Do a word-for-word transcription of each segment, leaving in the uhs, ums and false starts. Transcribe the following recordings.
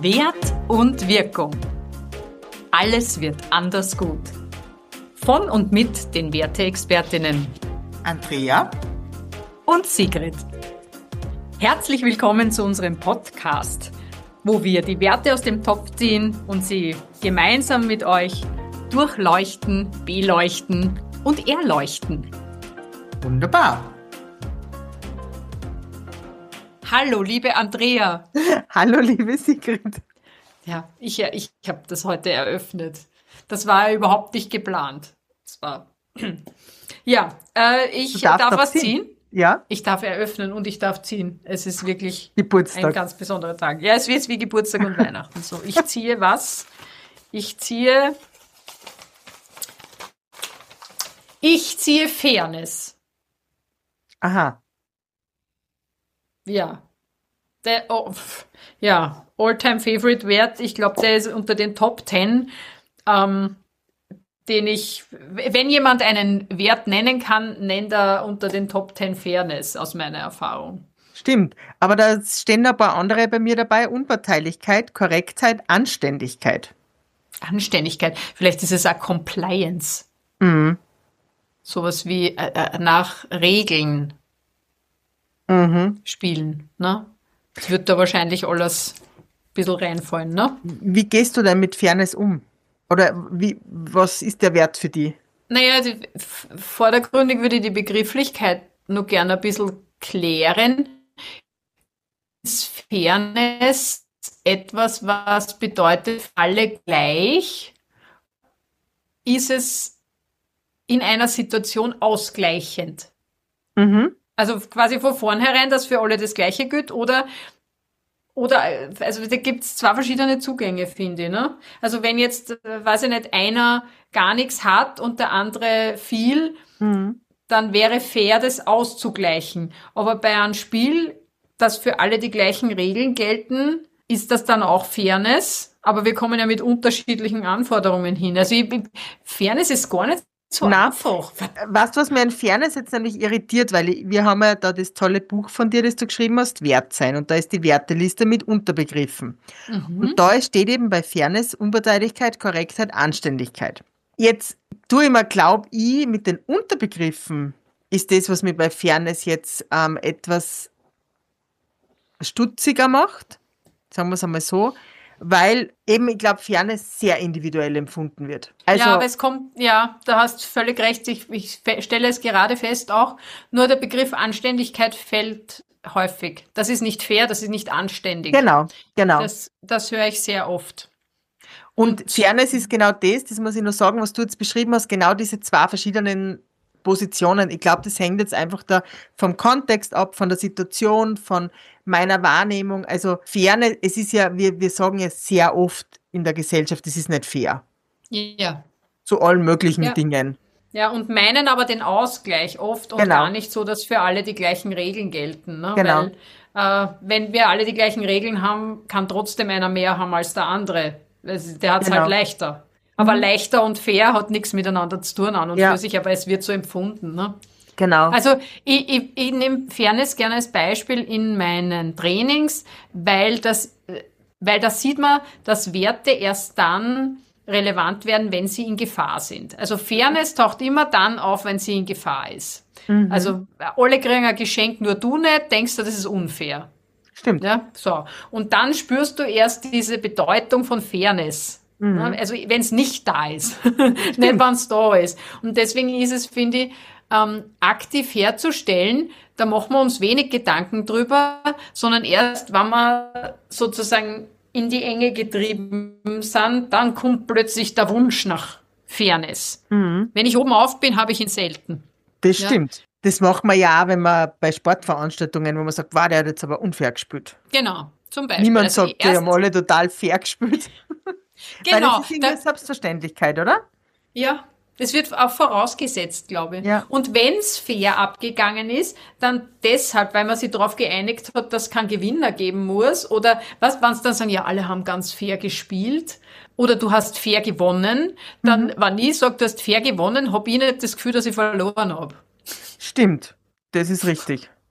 Wert und Wirkung. Alles wird anders gut. Von und mit den Werteexpertinnen Andrea und Sigrid. Herzlich willkommen zu unserem Podcast, wo wir die Werte aus dem Topf ziehen und sie gemeinsam mit euch durchleuchten, beleuchten und erleuchten. Wunderbar. Hallo, liebe Andrea. Hallo, liebe Sigrid. Ja, ich, ich habe das heute eröffnet. Das war ja überhaupt nicht geplant. Das war ja, äh, ich darf was ziehen. ziehen. Ja. Ich darf eröffnen und ich darf ziehen. Es ist wirklich Geburtstag. Ein ganz besonderer Tag. Ja, es wird wie Geburtstag und Weihnachten. So, ich ziehe was? Ich ziehe. Ich ziehe Fairness. Aha. Ja. Der, oh, ja, All-Time-Favorite-Wert. Ich glaube, der ist unter den Top Ten, ähm, den ich, wenn jemand einen Wert nennen kann, nennt er unter den Top Ten Fairness, aus meiner Erfahrung. Stimmt, aber da stehen ein paar andere bei mir dabei. Unparteilichkeit, Korrektheit, Anständigkeit. Anständigkeit. Vielleicht ist es auch Compliance. Mhm. Sowas wie äh, nach Regeln mhm. spielen, ne? Das wird da wahrscheinlich alles ein bisschen reinfallen, ne? Wie gehst du denn mit Fairness um? Oder wie, was ist der Wert für dich? Naja, die, vordergründig würde ich die Begrifflichkeit nur gerne ein bisschen klären. Ist Fairness etwas, was bedeutet, alle gleich? Ist es in einer Situation ausgleichend? Mhm. Also quasi von vornherein, dass für alle das Gleiche gilt, oder, oder, also da gibt's zwei verschiedene Zugänge, finde ich, ne? Also wenn jetzt, äh, weiß ich nicht, einer gar nichts hat und der andere viel, mhm. dann wäre fair, das auszugleichen. Aber bei einem Spiel, das für alle die gleichen Regeln gelten, ist das dann auch Fairness? Aber wir kommen ja mit unterschiedlichen Anforderungen hin. Also ich, Fairness ist gar nicht so Na, einfach. Weißt du, was mir in Fairness jetzt nämlich irritiert, weil ich, wir haben ja da das tolle Buch von dir, das du geschrieben hast, Wert sein, und da ist die Werteliste mit Unterbegriffen. Mhm. Und da steht eben bei Fairness Unparteilichkeit, Korrektheit, Anständigkeit. Jetzt tue ich mal, glaube ich, mit den Unterbegriffen ist das, was mich bei Fairness jetzt ähm, etwas stutziger macht, sagen wir es einmal so, weil eben, ich glaube, Fairness sehr individuell empfunden wird. Also, ja, aber es kommt, ja, da hast völlig recht. Ich, ich stelle es gerade fest auch, nur der Begriff Anständigkeit fällt häufig. Das ist nicht fair, das ist nicht anständig. Genau, genau. Das, das höre ich sehr oft. Und, Und Fairness ist genau das, das muss ich nur sagen, was du jetzt beschrieben hast, genau diese zwei verschiedenen Positionen. Ich glaube, das hängt jetzt einfach da vom Kontext ab, von der Situation, von meiner Wahrnehmung. Also Fairness, es ist ja, wir, wir sagen ja sehr oft in der Gesellschaft, es ist nicht fair. Ja. Zu allen möglichen ja. Dingen. Ja, und meinen aber den Ausgleich oft und genau. gar nicht so, dass für alle die gleichen Regeln gelten. Ne? Genau. Weil äh, wenn wir alle die gleichen Regeln haben, kann trotzdem einer mehr haben als der andere. Der hat es genau. halt leichter. Aber mhm. leichter und fair hat nichts miteinander zu tun an und ja. für sich, aber es wird so empfunden. Ne? Genau. Also ich, ich, ich nehme Fairness gerne als Beispiel in meinen Trainings, weil das, weil das sieht man, dass Werte erst dann relevant werden, wenn sie in Gefahr sind. Also Fairness taucht immer dann auf, wenn sie in Gefahr ist. Mhm. Also alle kriegen ein Geschenk, nur du nicht, denkst du, das ist unfair. Stimmt. Ja, so. Und dann spürst du erst diese Bedeutung von Fairness. Mhm. Also wenn es nicht da ist, nicht wenn es da ist. Und deswegen ist es, finde ich, ähm, aktiv herzustellen, da machen wir uns wenig Gedanken drüber, sondern erst, wenn wir sozusagen in die Enge getrieben sind, dann kommt plötzlich der Wunsch nach Fairness. Mhm. Wenn ich oben auf bin, habe ich ihn selten. Das ja? stimmt. Das macht man ja auch, wenn man bei Sportveranstaltungen, wo man sagt, wow, der hat jetzt aber unfair gespielt. Genau, zum Beispiel. Niemand also sagt, die haben alle total fair gespielt. Genau. Weil das ist irgendwie eine Selbstverständlichkeit, oder? Ja, das wird auch vorausgesetzt, glaube ich. Ja. Und wenn es fair abgegangen ist, dann deshalb, weil man sich darauf geeinigt hat, dass es keinen Gewinner geben muss. Oder was, wenn sie dann sagen, ja, alle haben ganz fair gespielt. Oder du hast fair gewonnen. Dann, mhm. wenn ich sage, du hast fair gewonnen, habe ich nicht das Gefühl, dass ich verloren habe. Stimmt, das ist richtig.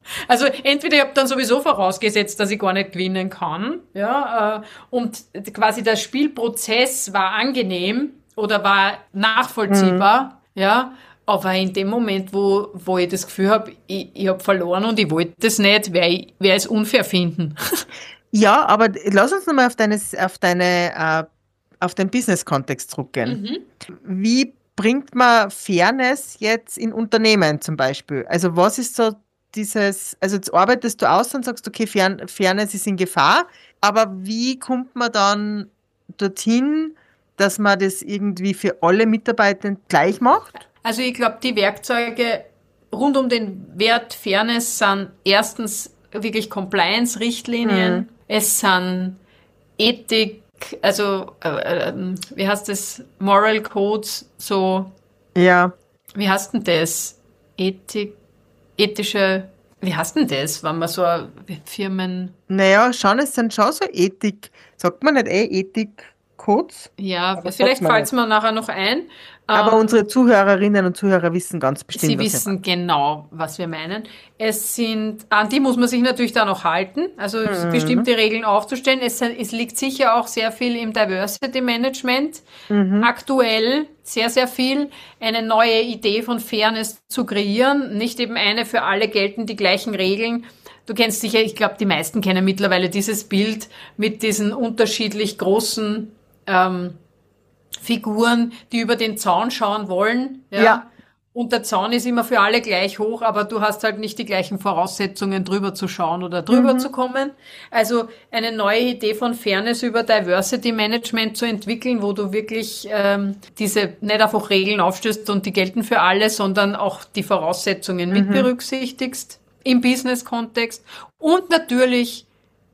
Also entweder ich habe dann sowieso vorausgesetzt, dass ich gar nicht gewinnen kann, ja, äh, und quasi der Spielprozess war angenehm oder war nachvollziehbar, mhm. ja, aber in dem Moment, wo wo ich das Gefühl habe, ich, ich habe verloren und ich wollte das nicht, werde ich, werde es unfair finden. Ja, aber lass uns nochmal auf deine, auf deine, äh, auf den Business-Kontext zurückgehen. Mhm. Wie bringt man Fairness jetzt in Unternehmen zum Beispiel? Also was ist so dieses, also jetzt arbeitest du aus und sagst, okay, Fair, Fairness ist in Gefahr, aber wie kommt man dann dorthin, dass man das irgendwie für alle Mitarbeiter gleich macht? Also ich glaube, die Werkzeuge rund um den Wert Fairness sind erstens wirklich Compliance-Richtlinien, mhm. es sind Ethik, also äh, äh, wie heißt das, Moral Codes, so, ja. Wie heißt denn das? Ethik, ethische, wie heißt denn das, wenn man so Firmen... Naja, schon, es sind schon so Ethik, sagt man nicht eh Ethik-Codes? Ja, aber vielleicht fällt es mir nachher noch ein. Aber ähm, unsere Zuhörerinnen und Zuhörer wissen ganz bestimmt, Sie wissen genau, was wir meinen. Es sind, an die muss man sich natürlich dann auch halten, also mhm. bestimmte Regeln aufzustellen. Es, es liegt sicher auch sehr viel im Diversity Management. Mhm. Aktuell sehr, sehr viel, eine neue Idee von Fairness zu kreieren. Nicht eben eine für alle gelten die gleichen Regeln. Du kennst sicher, ich glaube, die meisten kennen mittlerweile dieses Bild mit diesen unterschiedlich großen ähm, Figuren, die über den Zaun schauen wollen. Ja. ja. Und der Zaun ist immer für alle gleich hoch, aber du hast halt nicht die gleichen Voraussetzungen, drüber zu schauen oder drüber mhm. zu kommen. Also eine neue Idee von Fairness über Diversity Management zu entwickeln, wo du wirklich ähm, diese nicht einfach Regeln aufstößt und die gelten für alle, sondern auch die Voraussetzungen mhm. mit berücksichtigst im Business-Kontext. Und natürlich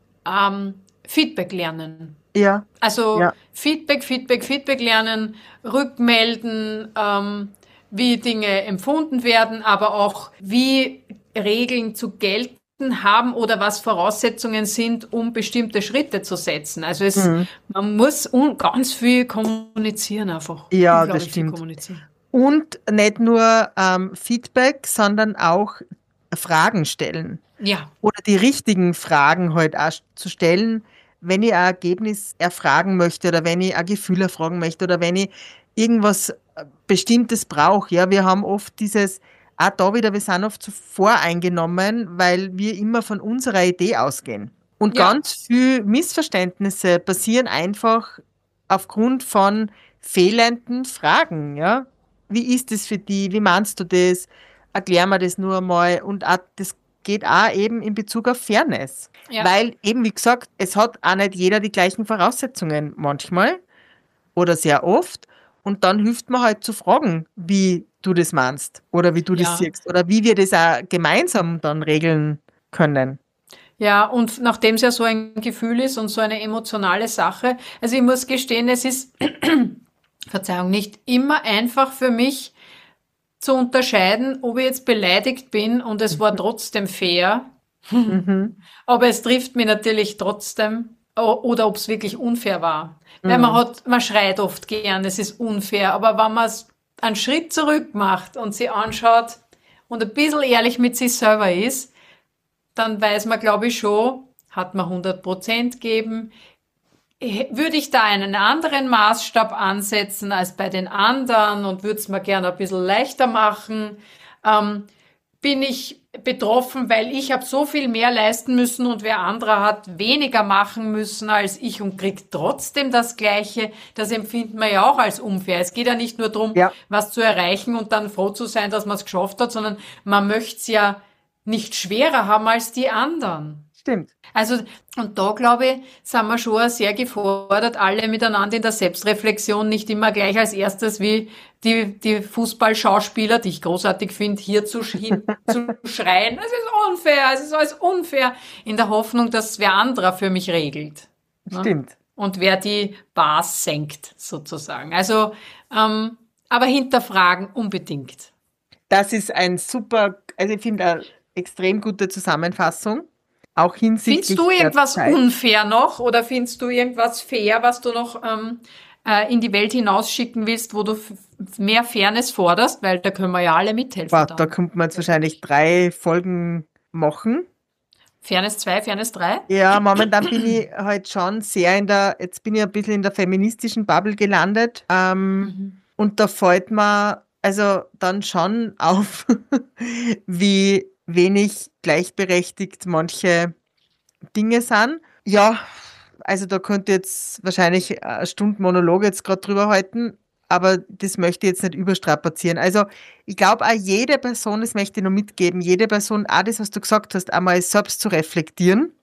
ähm, Feedback lernen. Ja. Also ja. Feedback, Feedback, Feedback lernen, rückmelden, ähm, wie Dinge empfunden werden, aber auch wie Regeln zu gelten haben oder was Voraussetzungen sind, um bestimmte Schritte zu setzen. Also es, mhm. man muss un- ganz viel kommunizieren einfach. Ja, das stimmt. Und nicht nur ähm, Feedback, sondern auch Fragen stellen. Ja. Oder die richtigen Fragen halt auch zu stellen, wenn ich ein Ergebnis erfragen möchte oder wenn ich ein Gefühl erfragen möchte oder wenn ich irgendwas Bestimmtes brauche. Ja, wir haben oft dieses, auch da wieder, wir sind oft so voreingenommen, weil wir immer von unserer Idee ausgehen. Und ja. ganz viele Missverständnisse passieren einfach aufgrund von fehlenden Fragen. Ja, wie ist das für dich? Wie meinst du das? Erklär mir das nur einmal. Und auch das geht auch eben in Bezug auf Fairness. Ja. Weil eben, wie gesagt, es hat auch nicht jeder die gleichen Voraussetzungen manchmal oder sehr oft. Und dann hilft mir halt zu fragen, wie du das meinst oder wie du ja. das siehst oder wie wir das auch gemeinsam dann regeln können. Ja, und nachdem es ja so ein Gefühl ist und so eine emotionale Sache, also ich muss gestehen, es ist, Verzeihung, nicht immer einfach für mich zu unterscheiden, ob ich jetzt beleidigt bin und es war trotzdem fair, mhm. aber es trifft mich natürlich trotzdem, oder ob es wirklich unfair war. Mhm. Weil man hat, man schreit oft gern, es ist unfair, aber wenn man einen Schritt zurück macht und sich anschaut und ein bisschen ehrlich mit sich selber ist, dann weiß man, glaube ich, schon, hat man hundert Prozent gegeben. Würde ich da einen anderen Maßstab ansetzen als bei den anderen und würde es mir gerne ein bisschen leichter machen? Ähm, bin ich betroffen, weil ich habe so viel mehr leisten müssen und wer anderer hat weniger machen müssen als ich und kriegt trotzdem das Gleiche. Das empfinden wir ja auch als unfair. Es geht ja nicht nur darum, ja. was zu erreichen und dann froh zu sein, dass man es geschafft hat, sondern man möchte es ja nicht schwerer haben als die anderen. Stimmt. Also, und da, glaube ich, sind wir schon sehr gefordert, alle miteinander in der Selbstreflexion, nicht immer gleich als erstes wie die, die Fußballschauspieler, die ich großartig finde, hier zu, hin, zu schreien, es ist unfair, es ist alles unfair, in der Hoffnung, dass wer anderer für mich regelt. Stimmt. Ne? Und wer die Bars senkt, sozusagen. Also, ähm, aber hinterfragen unbedingt. Das ist ein super, also ich finde eine extrem gute Zusammenfassung. Auch hinsichtlich Findest du irgendwas unfair noch oder findest du irgendwas fair, was du noch ähm, äh, in die Welt hinausschicken willst, wo du f- mehr Fairness forderst? Weil da können wir ja alle mithelfen. Boah, da kommt man jetzt wahrscheinlich drei Folgen machen. Fairness zwei, Fairness drei? Ja, momentan bin ich halt schon sehr in der, jetzt bin ich ein bisschen in der feministischen Bubble gelandet. Ähm, mhm. Und da fällt mir also dann schon auf, wie wenig gleichberechtigt manche Dinge sind. Ja, also da könnte jetzt wahrscheinlich eine Stunde Monolog jetzt gerade drüber halten, aber das möchte ich jetzt nicht überstrapazieren. Also ich glaube auch jede Person, das möchte ich noch mitgeben, jede Person, auch das, was du gesagt hast, einmal selbst zu reflektieren.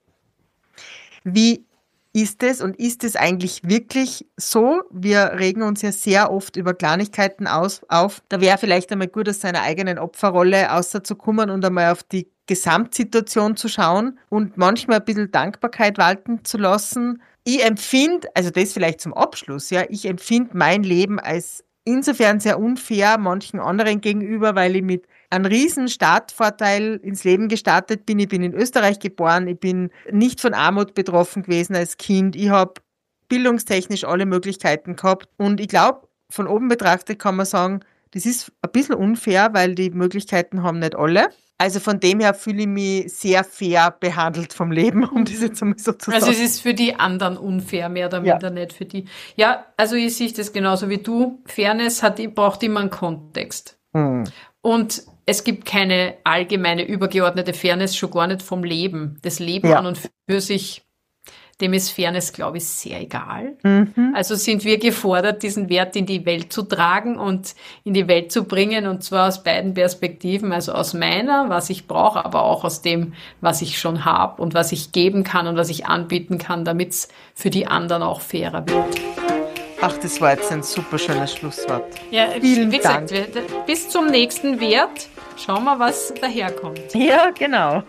Wie ist es und ist es eigentlich wirklich so? Wir regen uns ja sehr oft über Kleinigkeiten aus, auf. Da wäre vielleicht einmal gut, aus seiner eigenen Opferrolle auszukommen und einmal auf die Gesamtsituation zu schauen und manchmal ein bisschen Dankbarkeit walten zu lassen. Ich empfinde, also das vielleicht zum Abschluss, ja, ich empfinde mein Leben als insofern sehr unfair manchen anderen gegenüber, weil ich mit einem riesen Startvorteil ins Leben gestartet bin. Ich bin in Österreich geboren, ich bin nicht von Armut betroffen gewesen als Kind, ich habe bildungstechnisch alle Möglichkeiten gehabt und ich glaube, von oben betrachtet kann man sagen, das ist ein bisschen unfair, weil die Möglichkeiten haben nicht alle. Also von dem her fühle ich mich sehr fair behandelt vom Leben, um das jetzt mal so zu sagen. Also es ist für die anderen unfair, mehr oder minder, ja. Nicht für die. Ja, also ich sehe das genauso wie du. Fairness hat, braucht immer einen Kontext. Hm. Und es gibt keine allgemeine, übergeordnete Fairness, schon gar nicht vom Leben. Das Leben ja. An und für sich, dem ist Fairness, glaube ich, sehr egal. Mhm. Also sind wir gefordert, diesen Wert in die Welt zu tragen und in die Welt zu bringen, und zwar aus beiden Perspektiven, also aus meiner, was ich brauche, aber auch aus dem, was ich schon habe und was ich geben kann und was ich anbieten kann, damit es für die anderen auch fairer wird. Ach, das war jetzt ein super schönes Schlusswort. Ja, vielen wie gesagt, Dank. Bis zum nächsten Wert. Schauen wir, was daherkommt. Ja, genau.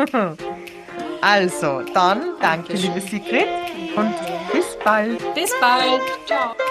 Also, dann danke, liebe Sigrid, und bis bald. Bis bald. Ciao.